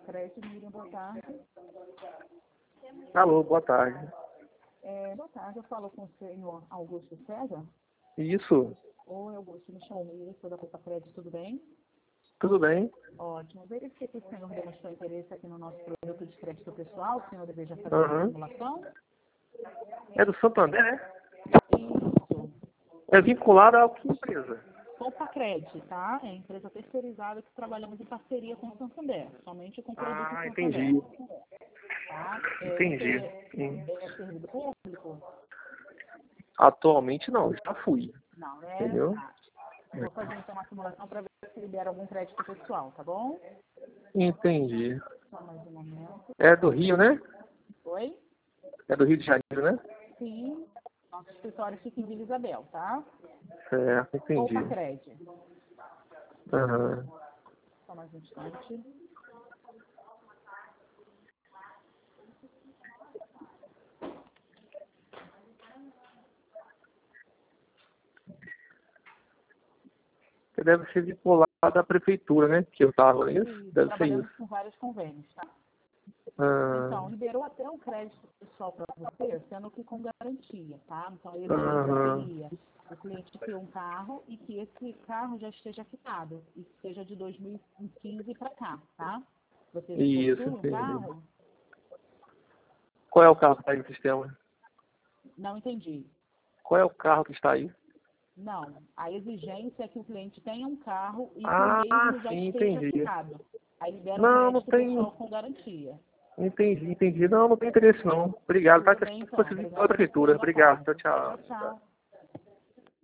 Crédito, Miriam, boa tarde. Alô, boa tarde. Boa tarde, eu falo com o senhor Augusto César. Isso, Oi, Augusto, me chamo Miriam, sou da Copa Crédito, tudo bem? tudo bem? Ótimo. Verifiquei que o senhor demonstrou interesse aqui no nosso produto de crédito pessoal. O senhor deseja fazer uma Aham. simulação? É do Santander, né? Isso. É vinculado a que empresa? Copa Crédito, tá? É a empresa terceirizada que trabalhamos em parceria com o Santander, somente com produtos Ah, Santander. entendi. Tá? Entendi. Você é servidor público? Atualmente não, já fui. Não, né? Entendeu? Tá. Vou fazer então uma simulação para ver se libera algum crédito pessoal, tá bom? Entendi. Só mais um momento. É do Rio, né? Oi? É do Rio de Janeiro, né? Sim. Nosso escritório fica em Vila Isabel, tá? Certo, entendi. Copa Crédito. Aham. Só mais um instante. Você deve ser vinculado à prefeitura, né? Que eu tava, isso? E Deve ser trabalhamos isso. com vários convênios, tá? Ah, Então, liberou até um crédito pessoal para você, sendo que com garantia, tá? Então, a exigência Aham. seria o cliente ter um carro e que esse carro já esteja quitado, e que seja de 2015 para cá, tá? Você já Isso, possui um entendi. carro? Qual é o carro que está aí no sistema? Não entendi. Qual é o carro que está aí? Não. A exigência é que o cliente tenha um carro e que o Ah, mesmo já sim, esteja entendi. quitado. Aí libera um Não, não crédito pessoal tem. com garantia. Entendi. Não, não tem interesse não. Obrigado, tá? Tudo Que bem, eu então. preciso de Obrigada outra pela prefeitura. segunda Obrigado. parte. Tchau, Tchau, tchau. tchau.